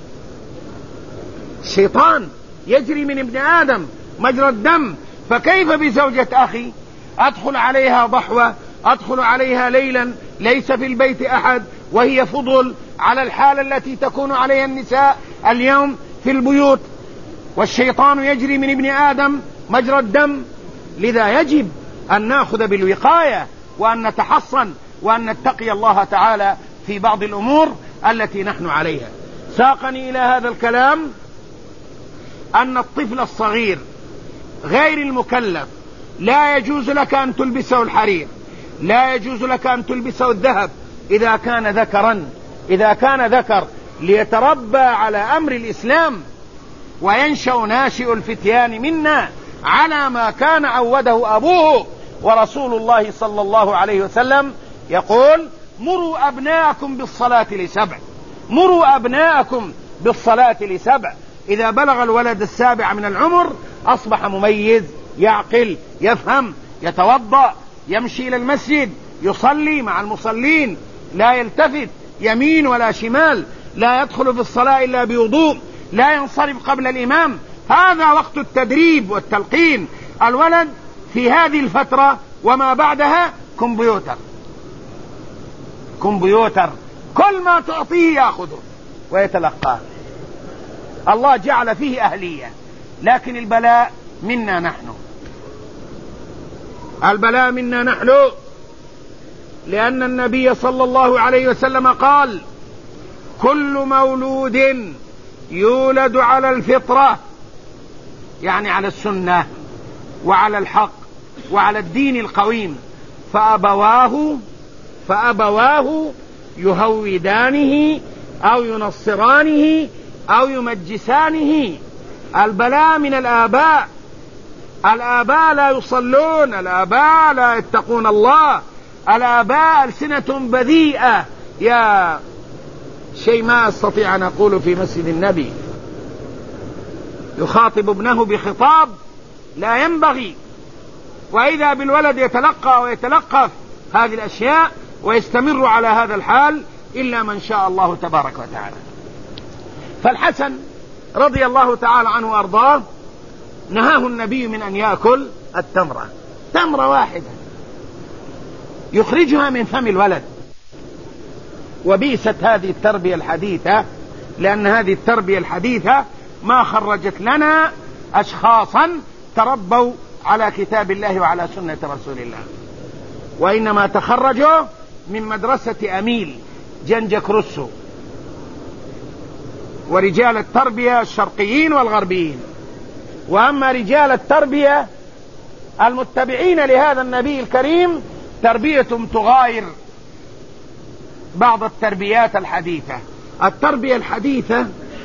الشيطان يجري من ابن آدم مجرى الدم، فكيف بزوجة أخي؟ أدخل عليها ضحوة، أدخل عليها ليلا ليس في البيت أحد، وهي فضل على الحالة التي تكون عليها النساء اليوم في البيوت. والشيطان يجري من ابن آدم مجرى الدم. لذا يجب أن نأخذ بالوقاية، وأن نتحصن، وأن نتقي الله تعالى في بعض الأمور التي نحن عليها. ساقني إلى هذا الكلام أن الطفل الصغير غير المكلف لا يجوز لك أن تلبسه الحرير، لا يجوز لك أن تلبسه الذهب إذا كان ذكرا، إذا كان ذكر، ليتربى على أمر الإسلام. وينشأ ناشئ الفتيان منا على ما كان عوده أبوه. ورسول الله صلى الله عليه وسلم يقول: مروا أبناءكم بالصلاة لسبع، مروا أبناءكم بالصلاة لسبع. إذا بلغ الولد السابع من العمر أصبح مميز، يعقل، يفهم، يتوضأ، يمشي إلى المسجد، يصلي مع المصلين، لا يلتفت يمين ولا شمال، لا يدخل في الصلاة إلا بوضوء، لا ينصرف قبل الإمام. هذا وقت التدريب والتلقين. الولد في هذه الفترة وما بعدها كمبيوتر كمبيوتر كل ما تعطيه يأخذه ويتلقاه. الله جعل فيه أهلية، لكن البلاء منا نحن، البلاء منا نحن، لأن النبي صلى الله عليه وسلم قال: كل مولود يولد على الفطرة، يعني على السنة وعلى الحق وعلى الدين القويم، فأبواه فأبواه يهودانه أو ينصرانه أو يمجسانه. البلاء من الآباء، الآباء لا يصلون، الآباء لا يتقون الله، الآباء ألسنة بذيئة. يا شيء ما أستطيع أن أقوله في مسجد النبي، يخاطب ابنه بخطاب لا ينبغي، وإذا بالولد يتلقى ويتلقف هذه الأشياء ويستمر على هذا الحال إلا من شاء الله تبارك وتعالى. فالحسن رضي الله تعالى عنه وأرضاه نهاه النبي من أن يأكل التمرة، تمرة واحدة يخرجها من فم الولد. وبئست هذه التربية الحديثة، لأن هذه التربية الحديثة ما خرجت لنا أشخاصا تربوا على كتاب الله وعلى سنة رسول الله، وإنما تخرجوا من مدرسة أميل جنجك روسو ورجال التربية الشرقيين والغربيين. وأما رجال التربية المتبعين لهذا النبي الكريم تربيتهم تغاير بعض التربيات الحديثة. التربية الحديثة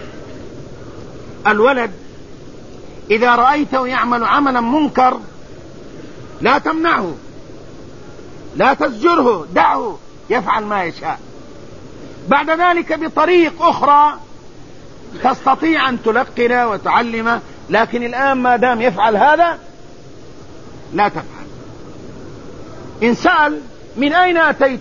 الولد إذا رأيته يعمل عملا منكر لا تمنعه، لا تزجره، دعه يفعل ما يشاء. بعد ذلك بطريق أخرى تستطيع أن تلقنه وتعلمه، لكن الآن ما دام يفعل هذا لا تفعل. إن سأل من أين أتيت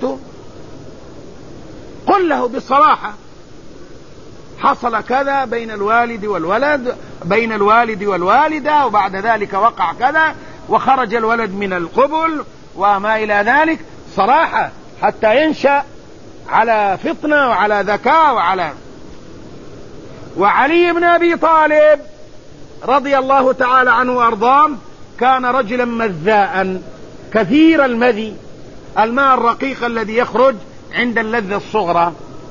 قل له بصراحة: حصل كذا بين الوالد والولد، بين الوالد والوالدة، وبعد ذلك وقع كذا وخرج الولد من القبل وما إلى ذلك، صراحة حتى ينشأ على فطنة وعلى ذكاء وعلى. وعلي بن أبي طالب رضي الله تعالى عنه وأرضاه كان رجلا مذاء كثير المذي، الماء الرقيق الذي يخرج عند اللذة الصغرى،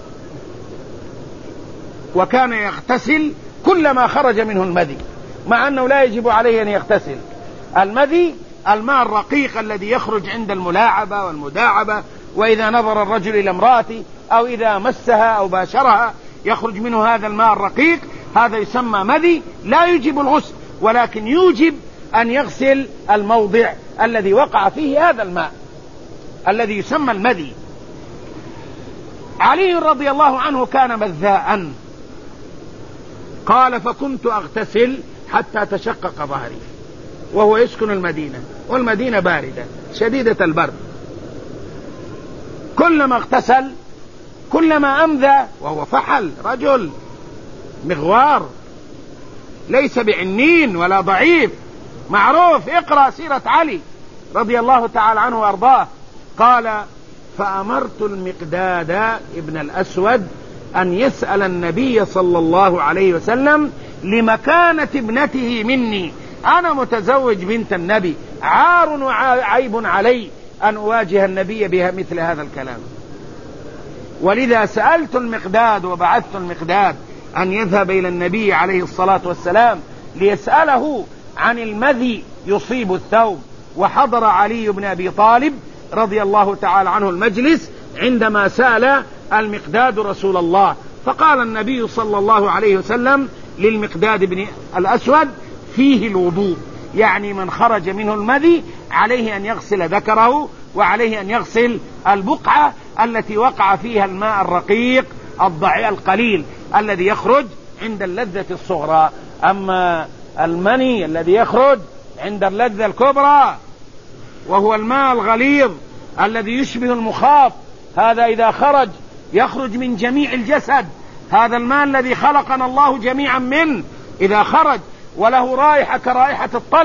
وكان يغتسل كلما خرج منه المذي، مع أنه لا يجب عليه أن يغتسل. المذي الماء الرقيق الذي يخرج عند الملاعبة والمداعبة، وإذا نظر الرجل إلى امرأته أو إذا مسها أو باشرها يخرج منه هذا الماء الرقيق، هذا يسمى مذي، لا يوجب الغسل، ولكن يوجب أن يغسل الموضع الذي وقع فيه هذا الماء الذي يسمى المذي. علي رضي الله عنه كان مذاء، قال: فكنت أغتسل حتى تشقق ظهري، وهو يسكن المدينة، والمدينة باردة شديدة البرد. كلما اغتسل كلما أمذى، وهو فحل رجل مغوار ليس بعنين ولا ضعيف، معروف، اقرأ سيرة علي رضي الله تعالى عنه وأرضاه. قال: فأمرت المقداد ابن الأسود أن يسأل النبي صلى الله عليه وسلم لمكانة ابنته مني، أنا متزوج بنت النبي، عار وعيب علي أن أواجه النبي بها مثل هذا الكلام. ولذا سألت المقداد وبعثت المقداد أن يذهب إلى النبي عليه الصلاة والسلام ليسأله عن المذي يصيب الثوب. وحضر علي بن أبي طالب رضي الله تعالى عنه المجلس عندما سأل المقداد رسول الله، فقال النبي صلى الله عليه وسلم للمقداد بن الأسود: فيه الوضوء، يعني من خرج منه المذي عليه أن يغسل ذكره، وعليه أن يغسل البقعة التي وقع فيها الماء الرقيق الضعيف القليل الذي يخرج عند اللذة الصغرى. أما المني الذي يخرج عند اللذة الكبرى وهو الماء الغليظ الذي يشبه المخاط، هذا إذا خرج يخرج من جميع الجسد، هذا الماء الذي خلقنا الله جميعا منه إذا خرج وله رائحة كرائحة الطلع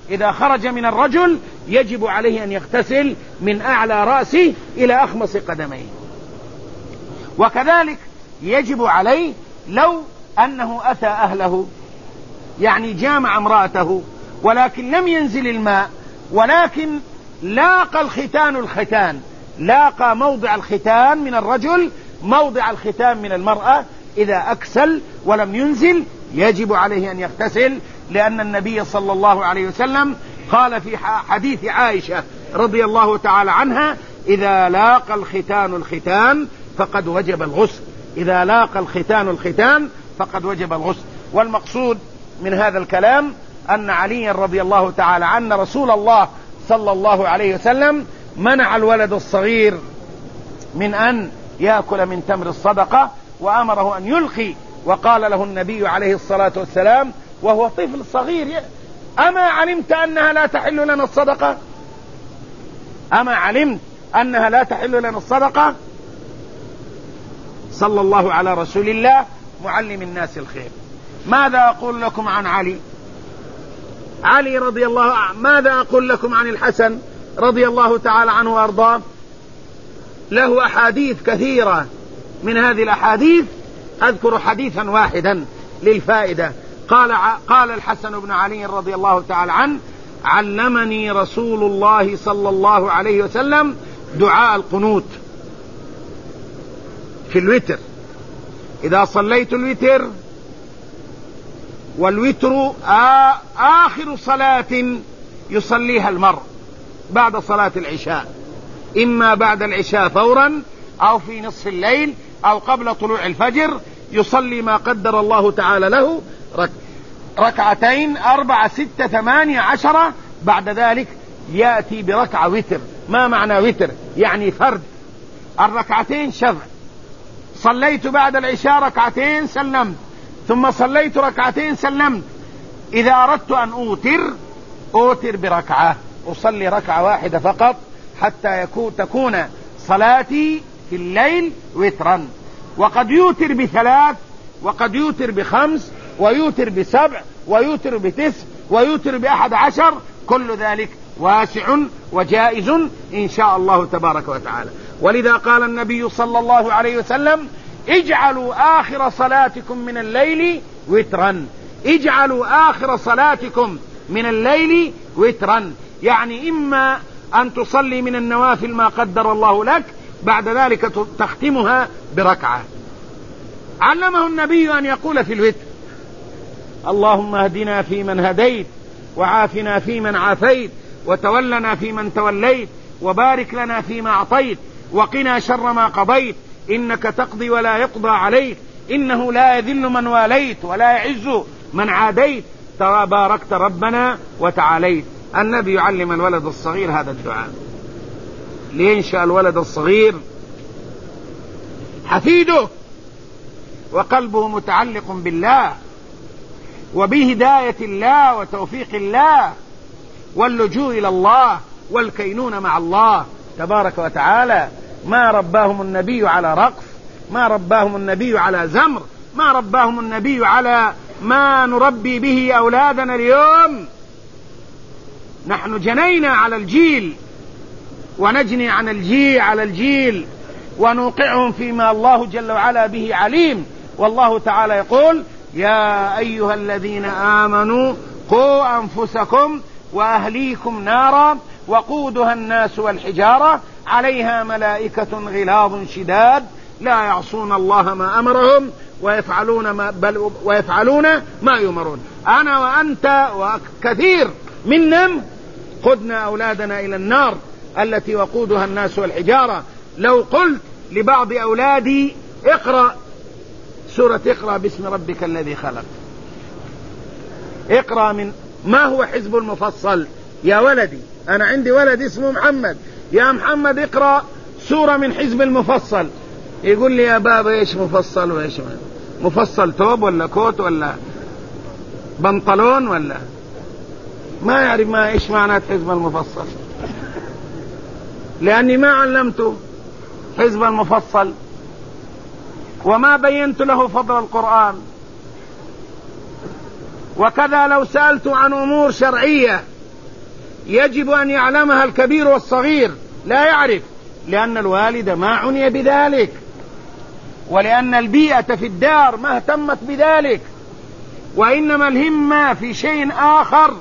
إذا خرج من الرجل يجب عليه أن يغتسل من أعلى رأسه إلى أخمص قدميه. وكذلك يجب عليه لو أنه أتى أهله، يعني جامع امرأته ولكن لم ينزل الماء، ولكن لاقى الختان الختان لاقى موضع الختان من الرجل موضع الختان من المرأة، إذا أكسل ولم ينزل يجب عليه أن يغتسل، لأن النبي صلى الله عليه وسلم قال في حديث عائشة رضي الله تعالى عنها: إذا لاقى الختان الختان فقد وجب الغسل. إذا لاقى الختان الختان فقد وجب الغسل. والمقصود من هذا الكلام أن علي رضي الله تعالى عنه رسول الله صلى الله عليه وسلم منع الولد الصغير من أن يأكل من تمر الصدقة، وأمره أن يلقي، وقال له النبي عليه الصلاة والسلام وهو طفل صغير: أما علمت أنها لا تحل لنا الصدقة؟ أما علمت أنها لا تحل لنا الصدقة؟ صلى الله على رسول الله معلم الناس الخير. ماذا أقول لكم عن علي علي رضي الله عنه؟ ماذا أقول لكم عن الحسن رضي الله تعالى عنه وأرضاه؟ له أحاديث كثيرة. من هذه الأحاديث أذكر حديثا واحدا للفائدة. قال قال الحسن بن علي رضي الله تعالى عنه: علمني رسول الله صلى الله عليه وسلم دعاء القنوت في الوتر، إذا صليت الوتر، والوتر آخر صلاة يصليها المرء بعد صلاة العشاء، إما بعد العشاء فورا أو في نصف الليل أو قبل طلوع الفجر، يصلي ما قدر الله تعالى له رك... ركعتين أربعة ستة ثمانية عشرة، بعد ذلك يأتي بركعة وتر. ما معنى وتر؟ يعني فرد. الركعتين شفع. صليت بعد العشاء ركعتين سلمت، ثم صليت ركعتين سلمت. إذا أردت أن أوتر أوتر بركعة، أصلي ركعة واحدة فقط حتى يكون تكون صلاتي في الليل وترا. وقد يوتر بثلاث، وقد يوتر بخمس، ويوتر بسبع، ويوتر بتسع، ويوتر بأحد عشر. كل ذلك واسع وجائز إن شاء الله تبارك وتعالى. ولذا قال النبي صلى الله عليه وسلم: اجعلوا آخر صلاتكم من الليل وترا. اجعلوا آخر صلاتكم من الليل وترا، يعني إما أن تصلي من النوافل ما قدر الله لك، بعد ذلك تختمها بركعة. علمه النبي أن يقول في الوتر: اللهم اهدنا فيمن هديت، وعافنا فيمن عافيت، وتولنا فيمن توليت، وبارك لنا فيما أعطيت، وقنا شر ما قضيت، إنك تقضي ولا يقضى عليك، إنه لا يذل من واليت ولا يعز من عاديت، تباركت ربنا وتعاليت. النبي يعلم الولد الصغير هذا الدعاء لينشأ الولد الصغير حفيده وقلبه متعلق بالله وبهداية الله وتوفيق الله واللجوء إلى الله والكينون مع الله تبارك وتعالى. ما رباهم النبي على رقص، ما رباهم النبي على زمر، ما رباهم النبي على ما نربي به أولادنا اليوم. نحن جنينا على الجيل ونجني عن الجيل على الجيل ونوقعهم فيما الله جل وعلا به عليم. والله تعالى يقول: يا أيها الذين آمنوا قوا أنفسكم وأهليكم نارا وقودها الناس والحجارة عليها ملائكة غلاظ شداد لا يعصون الله ما أمرهم ويفعلون ما, بل ويفعلون ما يؤمرون. أنا وأنت وكثير منا قدنا أولادنا إلى النار التي وقودها الناس والحجارة. لو قلت لبعض أولادي: اقرأ سورة اقرأ باسم ربك الذي خلق، اقرأ من ما هو حزب المفصل يا ولدي، أنا عندي ولد اسمه محمد، يا محمد اقرأ سورة من حزب المفصل، يقول لي: يا بابا ايش مفصل وايش مفصل؟ توب ولا كوت ولا بنطلون ولا ما يعرف ما ايش معنى حزب المفصل، لأني ما علمته حزب المفصل وما بينت له فضل القرآن. وكذا لو سألت عن أمور شرعية يجب أن يعلمها الكبير والصغير، لا يعرف، لأن الوالد ما عني بذلك، ولأن البيئة في الدار ما اهتمت بذلك، وإنما الهمة في شيء آخر،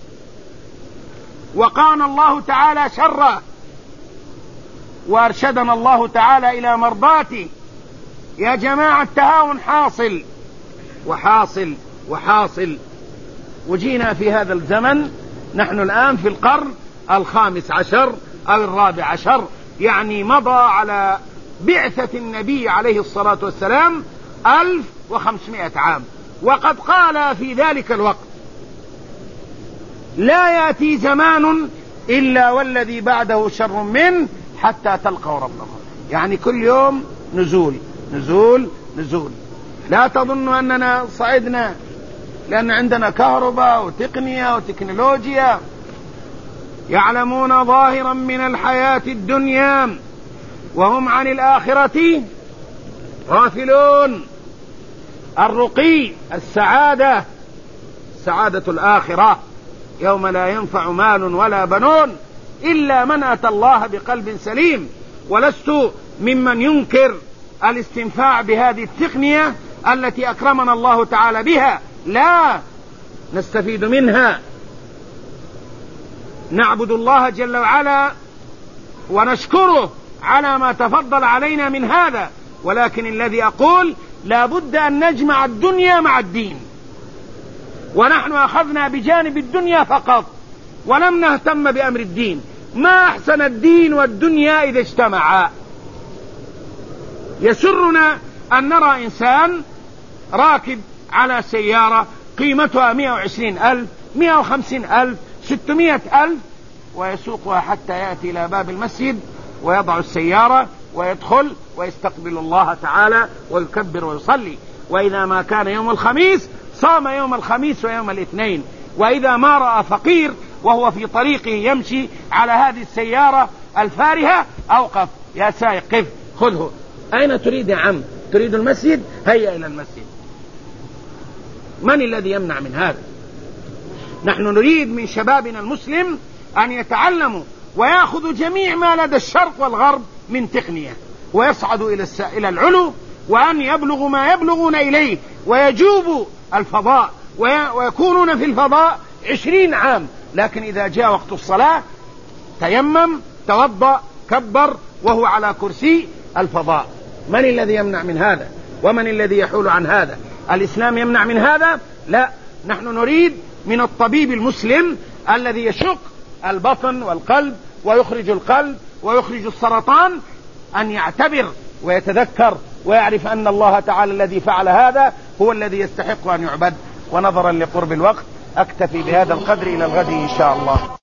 وقانا الله تعالى شره، وأرشدنا الله تعالى إلى مرضاته. يا جماعة التهاون حاصل وحاصل وحاصل، وجينا في هذا الزمن، نحن الآن في القرن الخامس عشر أو الرابع عشر، يعني مضى على بعثة النبي عليه الصلاة والسلام ألف وخمسمائة عام، وقد قال في ذلك الوقت: لا يأتي زمان إلا والذي بعده شر منه حتى تلقوا ربكم. يعني كل يوم نزول نزول نزول. لا تظنوا أننا صعدنا لأن عندنا كهرباء وتقنية وتكنولوجيا. يعلمون ظاهرا من الحياة الدنيا وهم عن الآخرة غافلون. الرقي، السعادة، سعادة الآخرة يوم لا ينفع مال ولا بنون إلا من أتى الله بقلب سليم. ولست ممن ينكر الاستنفاع بهذه التقنية التي أكرمنا الله تعالى بها، لا، نستفيد منها، نعبد الله جل وعلا ونشكره على ما تفضل علينا من هذا. ولكن الذي أقول: لا بد أن نجمع الدنيا مع الدين، ونحن أخذنا بجانب الدنيا فقط ولم نهتم بأمر الدين. ما أحسن الدين والدنيا إذا اجتمعا. يسرنا أن نرى إنسان راكب على سيارة قيمتها مئة وعشرين ألف، مئة وخمسين ألف، ستمائة ألف، ويسوقها حتى يأتي إلى باب المسجد ويضع السيارة ويدخل ويستقبل الله تعالى ويكبر ويصلي. وإذا ما كان يوم الخميس صام يوم الخميس ويوم الاثنين. وإذا ما رأى فقير وهو في طريقه يمشي على هذه السيارة الفارهة أوقف: يا سائق قف، خذه. أين تريد يا عم؟ تريد المسجد؟ هيا إلى المسجد. من الذي يمنع من هذا؟ نحن نريد من شبابنا المسلم أن يتعلموا ويأخذوا جميع ما لدى الشرق والغرب من تقنية، ويصعدوا إلى الس... إلى العلو، وأن يبلغوا ما يبلغون إليه، ويجوبوا الفضاء وي... ويكونون في الفضاء عشرين عام. لكن إذا جاء وقت الصلاة تيمم، توضأ، كبر، وهو على كرسي الفضاء. من الذي يمنع من هذا؟ ومن الذي يحول عن هذا؟ الإسلام يمنع من هذا؟ لا. نحن نريد من الطبيب المسلم الذي يشق البطن والقلب ويخرج القلب ويخرج السرطان أن يعتبر ويتذكر ويعرف أن الله تعالى الذي فعل هذا هو الذي يستحق أن يعبد. ونظرا لقرب الوقت أكتفي بهذا القدر، إلى الغد إن شاء الله.